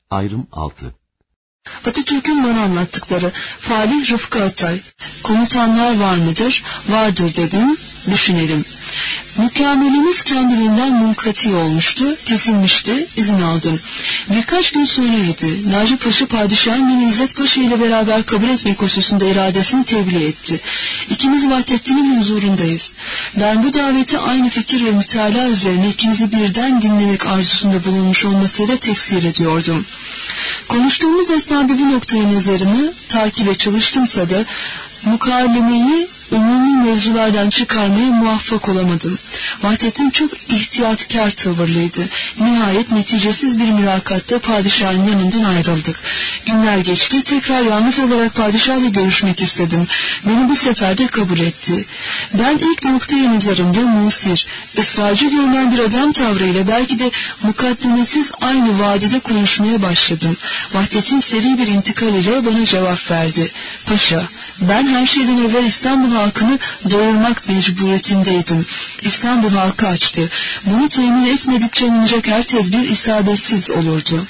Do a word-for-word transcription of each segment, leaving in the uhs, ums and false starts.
Ayrım altı. Atatürk'ün bana anlattıkları. Falih Rıfkı Atay. Komutanlar var mıdır? Vardır dedim. Düşünelim. Mükemmelimiz kendiliğinden munkati olmuştu, kesilmişti, izin aldım. Birkaç gün sonraydı. Naci Paşa padişahın beni İzzet Paşa ile beraber kabul etmek hususunda iradesini tebliğ etti. İkimiz Vahdettin'in huzurundayız. Ben bu daveti aynı fikir ve mütalaa üzerine ikimizi birden dinlemek arzusunda bulunmuş olmasıyla tefsir ediyordum. Konuştuğumuz esnada bu noktayı nazarımı takibe çalıştımsa da mukallemeyi umumi mevzulardan çıkarmaya muvaffak olamadım. Vahdettin çok ihtiyatkar tavırlıydı. Nihayet neticesiz bir mülakatta padişahın yanından ayrıldık. Günler geçti, tekrar yalnız olarak padişahla görüşmek istedim. Beni bu sefer de kabul etti. Ben ilk noktaya nazarımda musir, ısrarcı görünen bir adam tavrıyla belki de mukaddemesiz aynı vadede konuşmaya başladım. Vahdettin seri bir intikal ile bana cevap verdi. Paşa, ben her şeyden evvel İstanbul halkını doyurmak mecburiyetindeydim. İstanbul halkı açtı. Bunu temin etmedikçe alınacak her tedbir isabetsiz olurdu.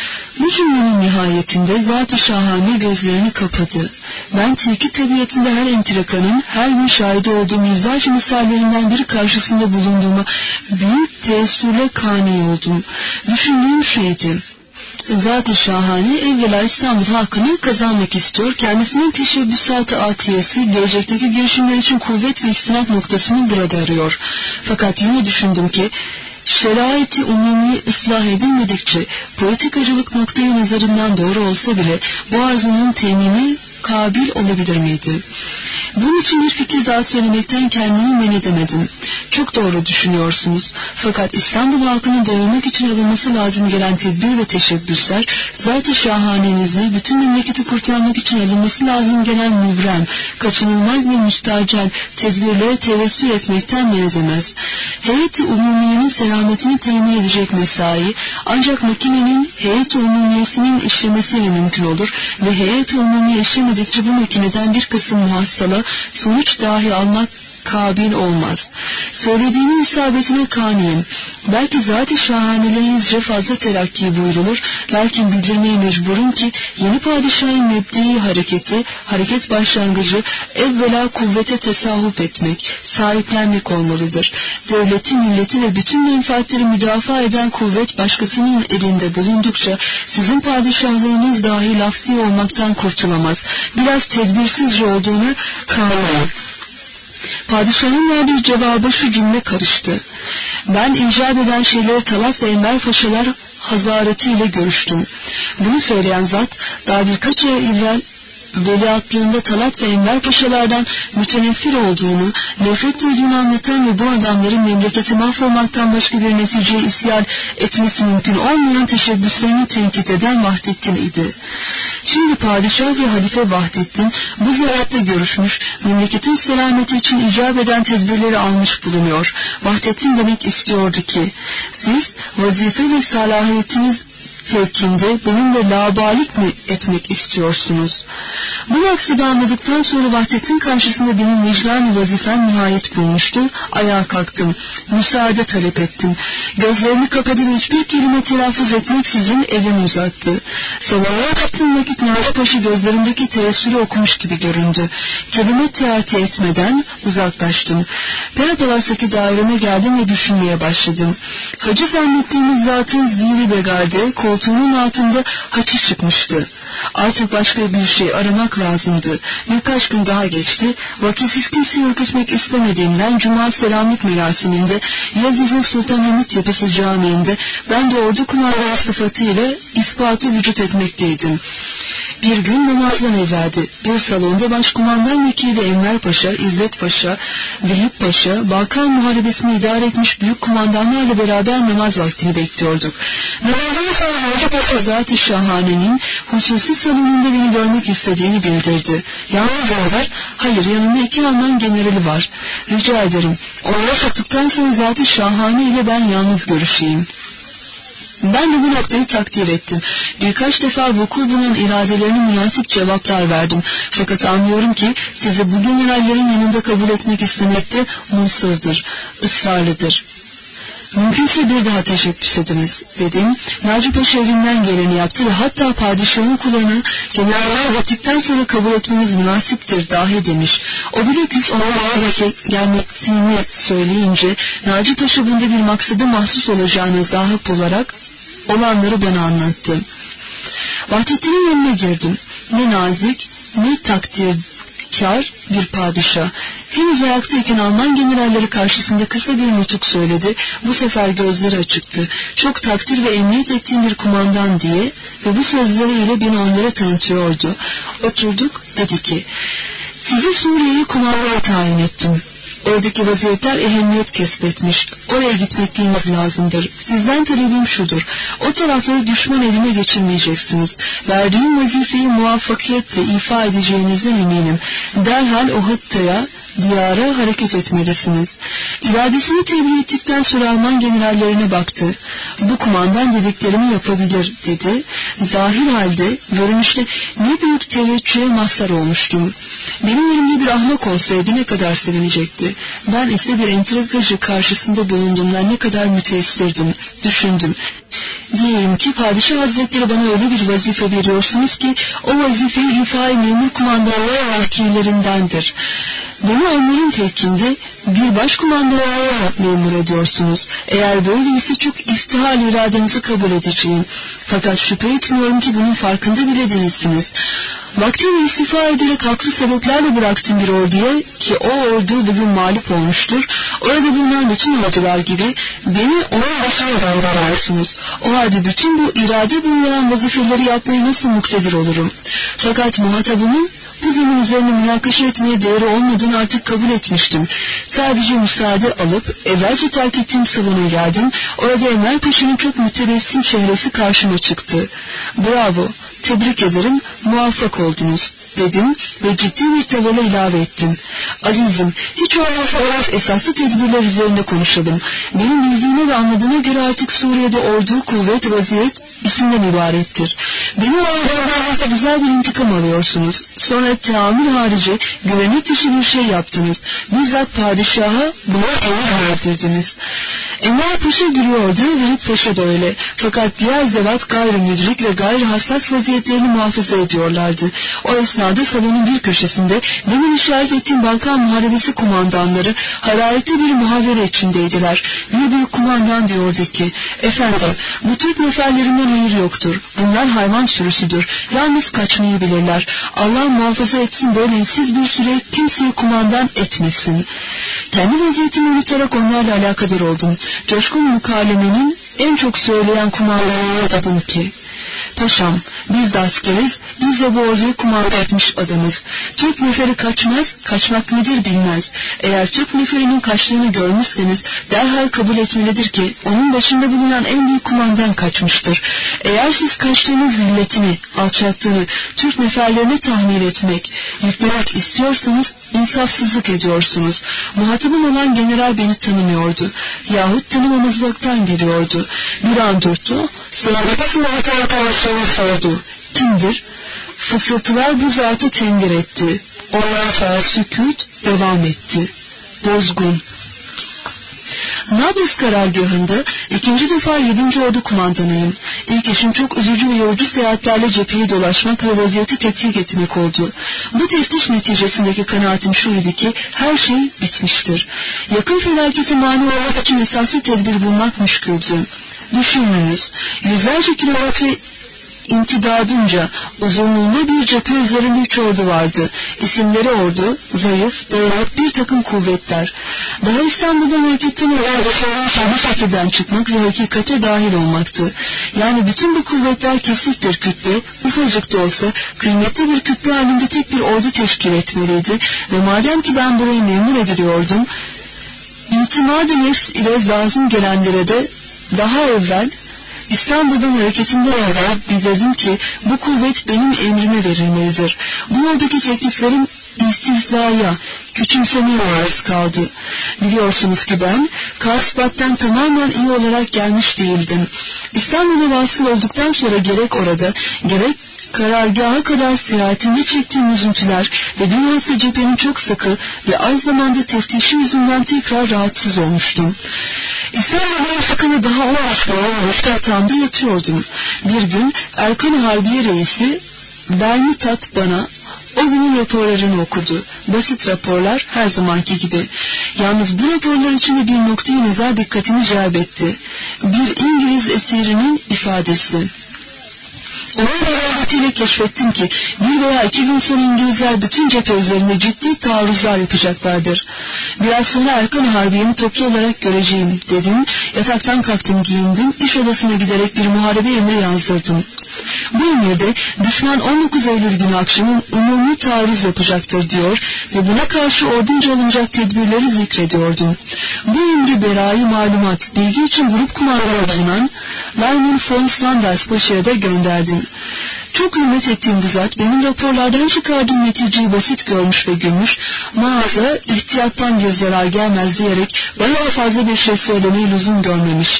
Bu cümlenin nihayetinde Zat-ı Şahane gözlerini kapadı. Ben tilki tabiatında her entrikanın, her gün şahidi olduğum yüzlerce misallerinden biri karşısında bulunduğuma büyük teessürle kani oldum. Düşündüğüm şeydi. Zat-ı Şahane evvela İstanbul halkını kazanmak istiyor. Kendisinin teşebbüsat-ı atiyesi, gelecekteki girişimler için kuvvet ve istinad noktasını burada arıyor. Fakat yine düşündüm ki şerait-i umumi ıslah edilmedikçe politikacılık noktayı nazarından doğru olsa bile bu arzunun temini kabil olabilir miydi? Bunun için bir fikir daha söylemekten kendimi men edemedim. Çok doğru düşünüyorsunuz. Fakat İstanbul halkını doyurmak için alınması lazım gelen tedbir ve teşebbüsler, zat-ı şahanenizi bütün memleketi kurtarmak için alınması lazım gelen müvrem, kaçınılmaz ve müstacel tedbirlere tevessül etmekten men edemez. Heyet-i umumiyenin selametini temin edecek mesai, ancak makinenin heyet-i umumiyesinin işlemesiyle mümkün olur ve heyet-i umumiye işlemedikçe bu makineden bir kısım muhassala sonuç dahi almak kabil olmaz. Söylediğinin isabetine kaniyim. Belki zat-ı şahanelerinizce fazla telakki buyrulur, lakin bildirmeye mecburum ki yeni padişahın mebdei hareketi, hareket başlangıcı evvela kuvvete tesahüp etmek, sahiplenmek olmalıdır. Devleti, milleti ve bütün menfaatleri müdafaa eden kuvvet başkasının elinde bulundukça sizin padişahlığınız dahi lafzi olmaktan kurtulamaz. Biraz tedbirsizce olduğunu kaniyim. Padişahın verdiği cevaba şu cümle karıştı. Ben icap eden şeyleri Talat ve Enver Paşalar hazaretiyle görüştüm. Bunu söyleyen zat daha birkaç ay evvel veliahtlığında Talat ve Enver Paşalardan müteneffir olduğunu, nefret duyduğunu anlatan ve bu adamların memleketi mahvolmaktan başka bir neticeye isyan etmesi mümkün olmayan teşebbüslerini tenkit eden Vahdettin idi. Şimdi padişah ve halife Vahdettin bu ziyaretle görüşmüş, memleketin selameti için icap eden tedbirleri almış bulunuyor. Vahdettin demek istiyordu ki, siz vazife ve salahiyetiniz fevkinde benimle labalik mi etmek istiyorsunuz? Bu maksadı anladıktan sonra Vahdettin karşısında benim vicdan-ı vazifem nihayet bulmuştu. Ayağa kalktım. Müsaade talep ettim. Gözlerini kapadı ve hiçbir kelime telaffuz etmeksizin elini uzattı. Salonuna baktığım vakit Naci Paşa gözlerindeki teessürü okumuş gibi göründü. Kelime teati etmeden uzaklaştım. Perapalats'taki daireme geldim ve düşünmeye başladım. Hacı zannettiğimiz zatın zihri begade, koltuğunun altında haçı çıkmıştı. Artık başka bir şey aramak lazımdı. Birkaç gün daha geçti. Vakitsiz kimseyi ürkütmek istemediğimden Cuma selamlık merasiminde Yıldız'ın Sultanahmet Yapısı Camii'nde ben de ordu kumandanı sıfatıyla ispatı vücut etmekteydim. Bir gün namazdan evveldi. Bir salonda başkumandan vekili Enver Paşa, İzzet Paşa, Vehip Paşa, Balkan Muharebesi'ni idare etmiş büyük kumandanlarla beraber namaz vaktini bekliyorduk. Namazdan sonra Hacı Paşa Zat-ı Şahane'nin hususi salonunda beni görmek istediğini bildirdi. Yalnız var, hayır yanında iki Alman generali var. Rica ederim, onlara çıktıktan sonra Zat-ı Şahane ile ben yalnız görüşeyim. Ben de bu noktayı takdir ettim. Birkaç defa vuku bulan iradelerine münasip cevaplar verdim. Fakat anlıyorum ki sizi bu generallerin yanında kabul etmek istemekte musırdır, ısrarlıdır. Mümkünse bir daha teşebbüs ediniz dedim. Naci Paşa elinden geleni yaptı ve hatta padişahın kulağına generaller gittikten sonra kabul etmeniz münasiptir dahi demiş. O bilakis onlara gelmektiğini söyleyince Naci Paşa bunda bir maksadı mahsus olacağını zahap olarak olanları bana anlattı. Vahdettin'in yanına girdim. Ne nazik ne takdirkar bir padişah. Henüz ayaktayken Alman generalleri karşısında kısa bir nutuk söyledi. Bu sefer gözleri açıktı. Çok takdir ve emniyet ettiğim bir kumandan diye ve bu sözleriyle beni onlara tanıtıyordu. Oturduk, dedi ki, sizi Suriye'yi kumandaya tayin ettim. Oradaki vaziyetler ehemmiyet kesbetmiş. Oraya gitmekliğiniz lazımdır. Sizden talebim şudur. O tarafları düşman eline geçirmeyeceksiniz. Verdiğim vazifeyi muvaffakiyetle ifa edeceğinizden eminim. Derhal o hıttaya, diyara hareket etmelisiniz. İradesini tebliğ ettikten sonra Alman generallerine baktı. Bu kumandan dediklerimi yapabilir, dedi. Zahir halde, görünüşte ne büyük teveccühe mazhar olmuştum. Benim yerimde bir ahmak olsaydı ne kadar sevinecekti. Ben ise bir entrikacı karşısında bulunduğumdan ne kadar müteessirdim, düşündüm. Diyeyim ki Padişah Hazretleri bana öyle bir vazife veriyorsunuz ki o vazifeyi ifai memur kumandanlığı vakilerindendir. Beni onların fevkinde bir başkumandanlığa memur ediyorsunuz. Eğer böyleyse çok iftihar iradenizi kabul edeceğim. Fakat şüphe etmiyorum ki bunun farkında bile değilsiniz. Vaktiyle istifa ederek haklı sebeplerle bıraktım bir orduya ki o ordu bugün mağlup olmuştur. Orada bulunan bütün ordular gibi beni onun başına gönderiyorsunuz. O halde bütün bu irade bulunan vazifeleri yapmaya nasıl muktedir olurum? Fakat muhatabımın bu zemin üzerine münakaşa etmeye değeri olmadığını artık kabul etmiştim. Sadece müsaade alıp evvelce terk ettiğim salona geldim. Orada Enver Paşa'nın çok mütebessim çehresi karşıma çıktı. Bravo, tebrik ederim, muvaffak oldunuz, dedim ve ciddi bir tavırla ilave ettim. Azizim, hiç olmazsa biraz esaslı tedbirler üzerinde konuşalım. Benim bildiğime ve anladığıma göre artık Suriye'de ordu, kuvvet, vaziyet isimden ibarettir. Beni oradan güzel bir intikam alıyorsunuz. Sonra teamül harici güvenlik dışı bir şey yaptınız. Bizzat padişaha buna emir verdirdiniz. Enver Paşa gülüyordu ve Halip Paşa da öyle. Fakat diğer zevat gayrı müdrik ve gayrı hassas vaziyetlerini muhafaza ediyorlardı. O esnada salonun bir köşesinde demin işaret ettiğim Balkan Muharebesi kumandanları hararetli bir muhavere içindeydiler. Bir büyük kumandan diyordu ki, efendim bu Türk neferlerinden hayır yoktur. Bunlar hayvan sürüsüdür. Yalnız kaçmayı bilirler. Allah muhafaza etsin böyle siz bir süre kimseye kumandan etmesin. Kendi vaziyetimi unutarak onlarla alakadar oldum. Coşkun mukalemenin en çok söyleyen kumandanına dedim ki, paşam, biz de askeriz, biz de bu orduyu kumanda etmiş adamız. Türk neferi kaçmaz, kaçmak nedir bilmez. Eğer Türk neferinin kaçtığını görmüşseniz derhal kabul etmelidir ki onun başında bulunan en büyük kumandan kaçmıştır. Eğer siz kaçtığınız zilletini, alçaklığını Türk neferlerine tahmin etmek, yüklemek istiyorsanız insafsızlık ediyorsunuz. Muhatabım olan general beni tanımıyordu yahut tanımamazlıktan geliyordu. Bir an durdu, sıradaki sınavda arkadaşlarına sordu. Kimdir? Fısıltılar bu zatı tengir etti. Ondan sonra sükût devam etti. Bozgun. Nablus karargahında ikinci defa yedinci ordu kumandanıyım. İlk işim çok üzücü ve yorucu seyahatlerle cepheyi dolaşmak ve vaziyeti tetkik etmek oldu. Bu teftiş neticesindeki kanaatim şuydu ki her şey bitmiştir. Yakın felaketi mani olmak için esaslı tedbir bulmak müşküldü. Düşününüz, yüzlerce kilometre imtidadınca uzunluğunda bir cephe üzerinde üç ordu vardı. İsimleri ordu, zayıf, dağınık bir takım kuvvetler. Daha İstanbul'dan hareketten evvel bu fakirden çıkmak ve hakikate dahil olmaktı. Yani bütün bu kuvvetler kesif bir kütle, ufacık da olsa kıymetli bir kütle halinde tek bir ordu teşkil etmeliydi ve madem ki ben burayı memur ediliyordum, İtimad-ı nefs ile lazım gelenlere de daha evvel İstanbul'dan hareketimden evvel bildirdim ki bu kuvvet benim emrime verilmelidir. Bu yoldaki tekliflerim istihzaya, küçümsemeye maruz kaldı. Biliyorsunuz ki ben Karspat'tan tamamen iyi olarak gelmiş değildim. İstanbul'a vasıl olduktan sonra gerek orada gerek karargaha kadar seyahatimde çektiğim üzüntüler ve bilhassa cephenin çok sıkı ve az zamanda teftişi yüzünden tekrar rahatsız olmuştum. İstanbul'dan çıkanı daha on üç olmamış yatağımda yatıyordum. Bir gün Erkan Harbiye Reisi Bermutat bana o günün raporlarını okudu. Basit raporlar her zamanki gibi. Yalnız bu raporlar içinde bir noktayı nazar dikkatimi celbetti. Bir İngiliz esirinin ifadesi. Onun beraberliğiyle keşfettim ki bir veya iki gün sonra İngilizler bütün cephe üzerinde ciddi taarruzlar yapacaklardır. Biraz sonra Erkan Harbiye'mi toplu olarak göreceğim dedim. Yataktan kalktım, giyindim. İş odasına giderek bir muharebe emri yazdırdım. Bu emirde düşman on dokuz Eylül günü akşamın umumi taarruz yapacaktır diyor ve buna karşı ordunca alınacak tedbirleri zikrediyordum. Bu emri berayı malumat, bilgi için grup kumandanı bulunan Lyman von Sanders Paşa'ya da gönderdim. Çok hürmet ettiğim bu zat benim raporlardan çıkardığım neticeyi basit görmüş ve gülmüş, mağaza ihtiyattan bir zarar gelmez diyerek bana da fazla bir şey söylemeyi lüzum görmemiş.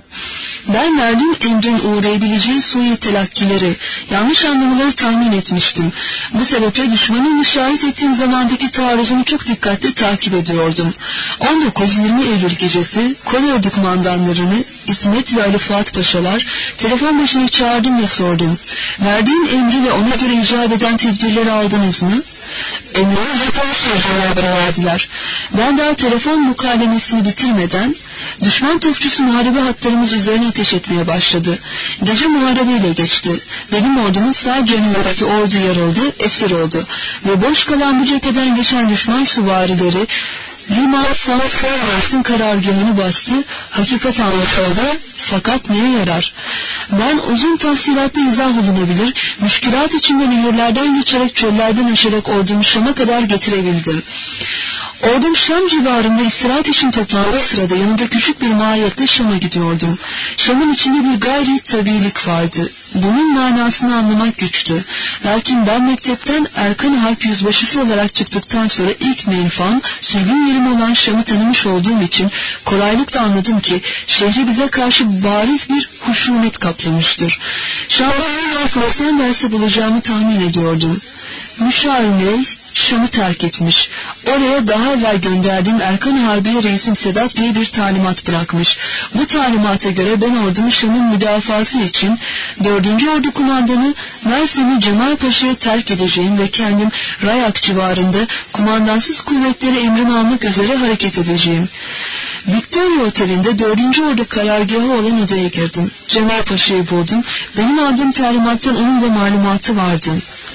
Ben verdiğim emrin uğrayabileceği sui telakkileri, yanlış anlamaları tahmin etmiştim. Bu sebeple düşmanın işaret ettiğim zamandaki taarruzunu çok dikkatli takip ediyordum. on dokuz yirmi Eylül gecesi kolordu kumandanlarını İsmet ve Ali Fuat Paşalar telefon başına çağırdım ve sordum. Verdiğim emri ve ona göre icap eden tedbirleri aldınız mı? Emriniz yapılmıştır cevabını verdiler. Ben daha telefon mukalemesini bitirmeden düşman topçusu muharebe hatlarımız üzerine ateş etmeye başladı. Gece muharebeyle geçti. Benim ordumun sağ cenahındaki ordu yarıldı, esir oldu ve boş kalan bu cepheden geçen düşman süvarileri Liman von Sanders'in karargahını bastı. Hakikat anlatıldı. Fakat neye yarar? Ben uzun tafsilatlı izah olunabilir, müşkülat içinde nehirlerden geçerek çöllerden aşarak ordumu Şam'a kadar getirebildim. Ordum Şam civarında istirahat için toplandığı sırada yanımda küçük bir mahiyetle Şam'a gidiyordum. Şam'ın içinde bir gayri tabiilik vardı. Bunun manasını anlamak güçtü. Lakin ben mektepten Erkan Harp yüzbaşısı olarak çıktıktan sonra ilk menfaam sürgün yerim olan Şam'ı tanımış olduğum için kolaylıkla anladım ki şehri bize karşı bariz bir huşumet kaplamıştır. Şam'da Fransa'nın dersi bulacağımı tahmin ediyordum. Müşavir Bey Şam'ı terk etmiş. Oraya daha evvel gönderdiğim Erkan Harbiye Reisim Sedat Bey'e bir talimat bırakmış. Bu talimata göre ben ordumu Şam'ın müdafası için dördüncü Ordu Kumandanı Mersin'i Cemal Paşa'ya terk edeceğim ve kendim Rayak civarında kumandansız kuvvetleri emrimi almak üzere hareket edeceğim. Victoria Oteli'nde dördüncü Ordu karargahı olan odaya girdim. Cemal Paşa'yı buldum. Benim aldığım talimattan onun da malumatı vardı.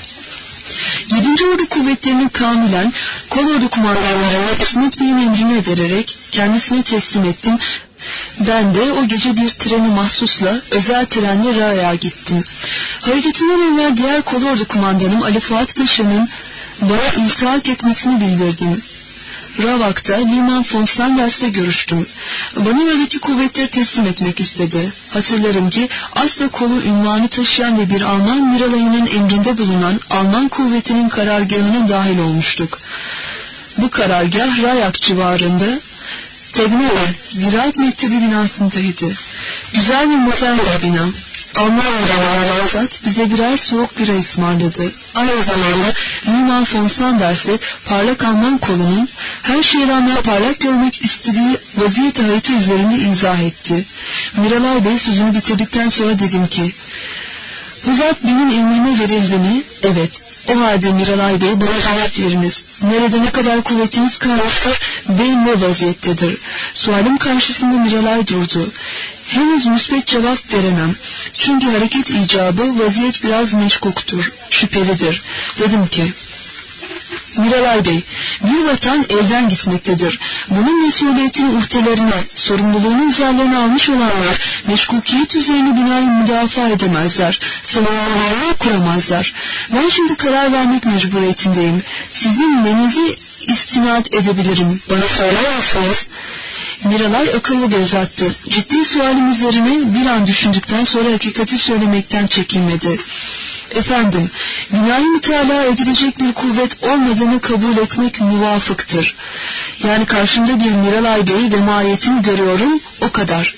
yedinci Ordu kuvvetlerini kamilen kolordu kumandanlarına İsmet Bey'in emrine vererek kendisine teslim ettim. Ben de o gece bir treni mahsusla özel trenle Raya'ya gittim. Hareketinden evvel diğer kolordu kumandanım Ali Fuat Paşa'nın bana iltihak etmesini bildirdim. Ravak'ta Liman von Sanders'le görüştüm. Bana oradaki kuvvetleri teslim etmek istedi. Hatırlarım ki asla kolu ünvanı taşıyan ve bir Alman Miralay'ının emrinde bulunan Alman kuvvetinin karargahına dahil olmuştuk. Bu karargah Rayak civarında Tegnere Ziraat Mektebi binasındaydı. Güzel bir modern bir bina. Alman Miralay'ın bize birer soğuk bira ısmarladı. Aynı zamanda Liman von Sanders'e parlak Alman kolunun her şeye rağmen parlak görmek istediği vaziyet harita üzerinde izah etti. Miralay Bey sözünü bitirdikten sonra dedim ki, bu zat benim emrime verildi mi? Evet. O halde Miralay Bey bana cevap veriniz. Nerede ne kadar kuvvetiniz kalmışsa bey ne vaziyettedir? Sualim karşısında Miralay durdu. Henüz müsbet cevap veremem. Çünkü hareket icabı vaziyet biraz meşkuktur, şüphelidir. Dedim ki, Miralay Bey, bir vatan elden gitmektedir. Bunun mesuliyetini uhdelerine, sorumluluğunu üzerlerine almış olanlar, meşgukiyet üzerine binayı müdafaa edemezler, savunmalarını kuramazlar. Ben şimdi karar vermek mecburiyetindeyim. Sizin nenizi istinad edebilirim, bana söyler misiniz? Miralay akıllı bir zattı. Ciddi sualim üzerine bir an düşündükten sonra hakikati söylemekten çekinmedi. Efendim, binayı mütalaa edilecek bir kuvvet olmadığını kabul etmek muvafıktır. Yani karşımda bir Miralay Bey ve mahiyetini görüyorum, o kadar.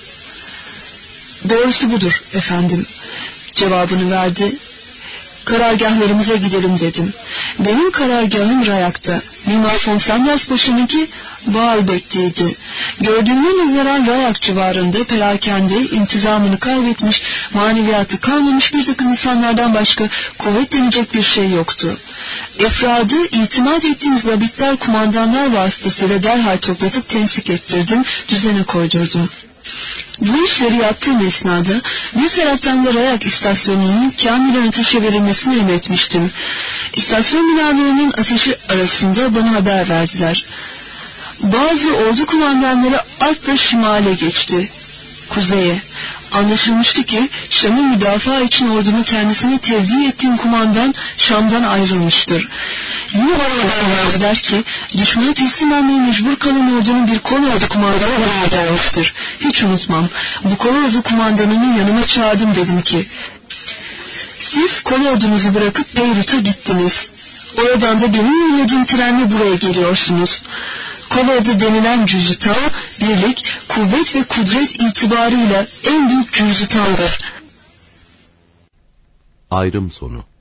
Doğrusu budur efendim, cevabını verdi. Karargahlarımıza gidelim dedim. Benim karargahım Rayak'ta. Liman von Sanders Paşa'nınki Baalbek'teydi. Gördüğüne nazaran Rayak civarında perakende intizamını kaybetmiş, maneviyatı kalmamış bir takım insanlardan başka kuvvet denecek bir şey yoktu. Efradı itimat ettiğim zabitler, kumandanlar vasıtasıyla derhal toplatıp tensik ettirdim, düzene koydurdum. Bu işleri yaptığım esnada bir taraftan da Rayak istasyonunun kamilen ateşe verilmesini emretmiştim. İstasyon binalarının ateşi arasında bana haber verdiler. Bazı ordu kumandanları atla şimale geçti, kuzeye. Anlaşılmıştı ki Şam'ı müdafaa için ordunu kendisine tevdi ettiğim kumandan Şam'dan ayrılmıştır. Yine bana haber verdiler ki düşmana teslim olmaya mecbur kalan ordunun bir kolordu kumandanı oraya gelmiştir. Hiç unutmam. Bu kolordu kumandanını yanıma çağırdım, dedim ki siz kolordunuzu bırakıp Beyrut'a gittiniz. Oradan da benim yolladığım trenle buraya geliyorsunuz. Kolordu denilen cüzütan, birlik, kuvvet ve kudret itibarıyla en büyük cüzütandır. Ayrım sonu.